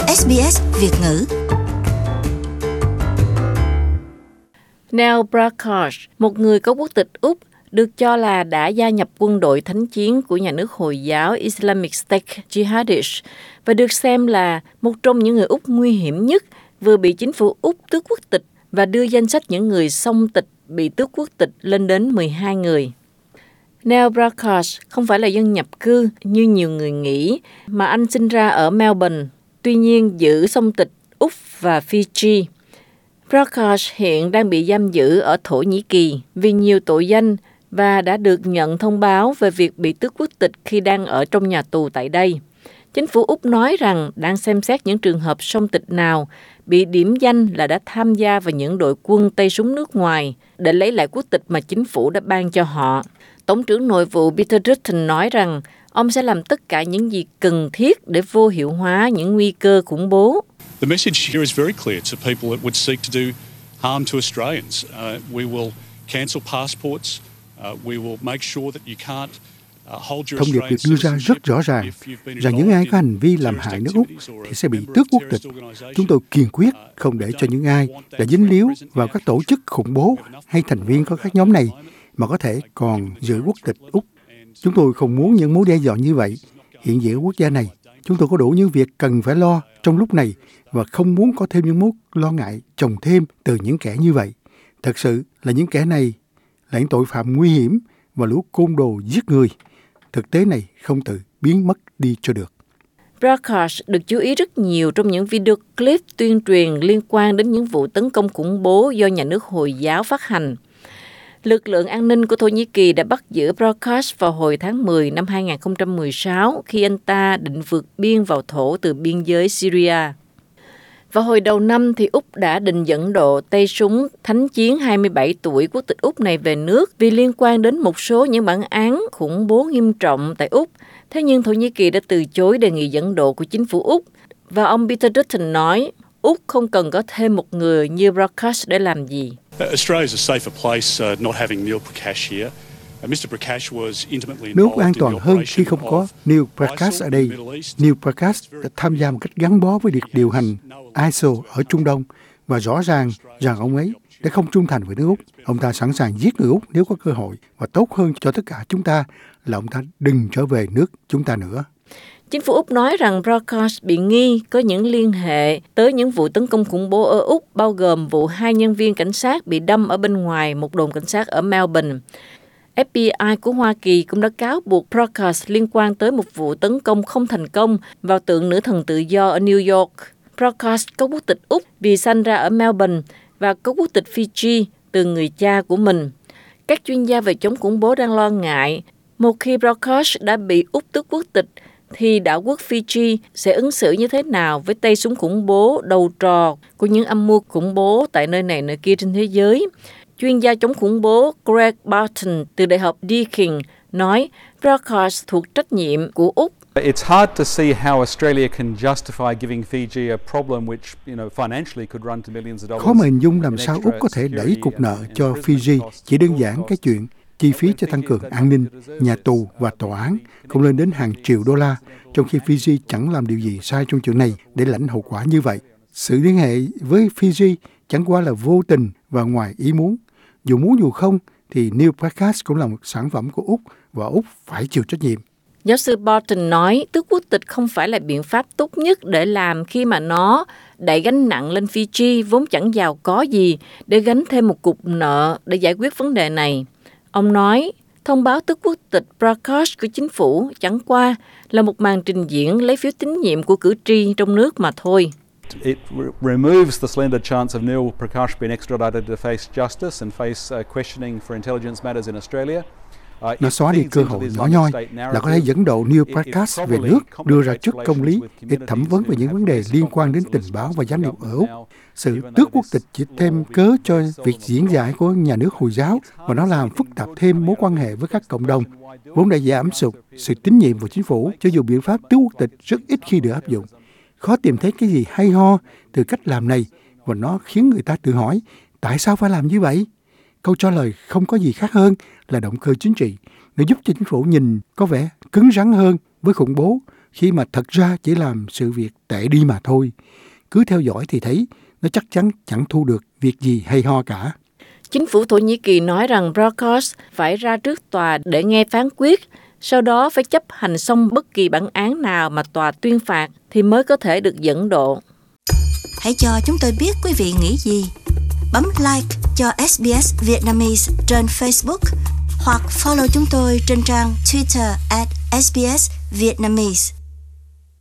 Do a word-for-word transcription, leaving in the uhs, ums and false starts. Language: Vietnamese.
ét bê ét Việt ngữ. Neil Prakash, một người có quốc tịch Úc, được cho là đã gia nhập quân đội thánh chiến của nhà nước Hồi giáo Islamic State Jihadists và được xem là một trong những người Úc nguy hiểm nhất, vừa bị chính phủ Úc tước quốc tịch và đưa danh sách những người song tịch bị tước quốc tịch lên đến mười hai người. Neil Prakash không phải là dân nhập cư như nhiều người nghĩ, mà anh sinh ra ở Melbourne, tuy nhiên giữ song tịch Úc và Fiji. Prakash hiện đang bị giam giữ ở Thổ Nhĩ Kỳ vì nhiều tội danh và đã được nhận thông báo về việc bị tước quốc tịch khi đang ở trong nhà tù tại đây. Chính phủ Úc nói rằng đang xem xét những trường hợp song tịch nào bị điểm danh là đã tham gia vào những đội quân tay súng nước ngoài để lấy lại quốc tịch mà chính phủ đã ban cho họ. Tổng trưởng Nội vụ Peter Dutton nói rằng ông sẽ làm tất cả những gì cần thiết để vô hiệu hóa những nguy cơ khủng bố. The message here is very clear to people that would seek to do harm to Australians. Uh, we will cancel passports. Uh, we will make sure that you can't uh, hold your Thông điệp được đưa ra rất rõ ràng rằng những ai có hành vi làm hại nước Úc thì sẽ bị tước quốc tịch. Chúng tôi kiên quyết không để cho những ai đã dính líu vào các tổ chức khủng bố hay thành viên của các nhóm này mà có thể còn giữ quốc tịch Úc. Chúng tôi không muốn những mối đe dọa như vậy hiện diện ở quốc gia này. Chúng tôi có đủ những việc cần phải lo trong lúc này và không muốn có thêm những mối lo ngại chồng thêm từ những kẻ như vậy. Thật sự là những kẻ này là những tội phạm nguy hiểm và lũ côn đồ giết người. Thực tế này không tự biến mất đi cho được. Prakash được chú ý rất nhiều trong những video clip tuyên truyền liên quan đến những vụ tấn công khủng bố do nhà nước Hồi giáo phát hành. Lực lượng an ninh của Thổ Nhĩ Kỳ đã bắt giữ Prakash vào hồi tháng mười năm hai nghìn không trăm mười sáu khi anh ta định vượt biên vào Thổ từ biên giới Syria. Vào hồi đầu năm thì Úc đã định dẫn độ tay súng thánh chiến hai mươi bảy tuổi quốc tịch Úc này về nước vì liên quan đến một số những bản án khủng bố nghiêm trọng tại Úc. Thế nhưng Thổ Nhĩ Kỳ đã từ chối đề nghị dẫn độ của chính phủ Úc. Và ông Peter Dutton nói, Úc không cần có thêm một người như Prakash để làm gì. Australia is a safer place uh, not having Neil Prakash here. Uh, mister Prakash was intimately Nước involved an in the toàn hơn khi không có Neil Prakash ở đây. Neil Prakash đã tham gia một cách gắn bó với việc điều hành i ét o ở Trung Đông và rõ ràng rằng ông ấy đã không trung thành với nước Úc. Ông ta sẵn sàng giết người Úc nếu có cơ hội và tốt hơn cho tất cả chúng ta là ông ta đừng trở về nước chúng ta nữa. Chính phủ Úc nói rằng Prakash bị nghi có những liên hệ tới những vụ tấn công khủng bố ở Úc, bao gồm vụ hai nhân viên cảnh sát bị đâm ở bên ngoài một đồn cảnh sát ở Melbourne. ép bê i của Hoa Kỳ cũng đã cáo buộc Prakash liên quan tới một vụ tấn công không thành công vào tượng nữ thần tự do ở New York. Prakash có quốc tịch Úc vì sinh ra ở Melbourne và có quốc tịch Fiji từ người cha của mình. Các chuyên gia về chống khủng bố đang lo ngại một khi Prakash đã bị Úc tước quốc tịch thì đảo quốc Fiji sẽ ứng xử như thế nào với tay súng khủng bố đầu trò của những âm mưu khủng bố tại nơi này nơi kia trên thế giới. Chuyên gia chống khủng bố Greg Barton từ Đại học Deakin nói Prakash thuộc trách nhiệm của Úc. It's hard to see how Australia can justify giving Fiji a problem which, you know, financially could run to millions of dollars. Khó mà hình dung làm sao Úc có thể đẩy cục nợ cho Fiji chỉ đơn giản cái chuyện chi phí cho tăng cường an ninh, nhà tù và tòa án cũng lên đến hàng triệu đô la, trong khi Fiji chẳng làm điều gì sai trong chuyện này để lãnh hậu quả như vậy. Sự liên hệ với Fiji chẳng qua là vô tình và ngoài ý muốn. Dù muốn dù không thì Neil Prakash cũng là một sản phẩm của Úc và Úc phải chịu trách nhiệm. Giáo sư Barton nói tước quốc tịch không phải là biện pháp tốt nhất để làm khi mà nó đẩy gánh nặng lên Fiji vốn chẳng giàu có gì để gánh thêm một cục nợ để giải quyết vấn đề này. Ông nói, thông báo tước quốc tịch Prakash của chính phủ chẳng qua là một màn trình diễn lấy phiếu tín nhiệm của cử tri trong nước mà thôi. It re- removes the slender chance of Neil Prakash being extradited to face justice and face uh, questioning for intelligence matters in Australia. Nó xóa đi cơ hội nhỏ nhoi là có thể dẫn độ Neil Prakash về nước, đưa ra trước công lý để thẩm vấn về những vấn đề liên quan đến tình báo và giám định ở Úc. Sự tước quốc tịch chỉ thêm cớ cho việc diễn giải của nhà nước Hồi giáo và nó làm phức tạp thêm mối quan hệ với các cộng đồng, vốn đã giảm sụt sự tín nhiệm vào chính phủ, cho dù biện pháp tước quốc tịch rất ít khi được áp dụng. Khó tìm thấy cái gì hay ho từ cách làm này và nó khiến người ta tự hỏi tại sao phải làm như vậy? Câu trả lời không có gì khác hơn là động cơ chính trị. Nó giúp cho chính phủ nhìn có vẻ cứng rắn hơn với khủng bố khi mà thật ra chỉ làm sự việc tệ đi mà thôi. Cứ theo dõi thì thấy nó chắc chắn chẳng thu được việc gì hay ho cả. Chính phủ Thổ Nhĩ Kỳ nói rằng Broadcast phải ra trước tòa để nghe phán quyết, sau đó phải chấp hành xong bất kỳ bản án nào mà tòa tuyên phạt thì mới có thể được dẫn độ. Hãy cho chúng tôi biết quý vị nghĩ gì. Bấm like cho ét bê ét Vietnamese trên Facebook hoặc follow chúng tôi trên trang Twitter at ét bê ét Vietnamese.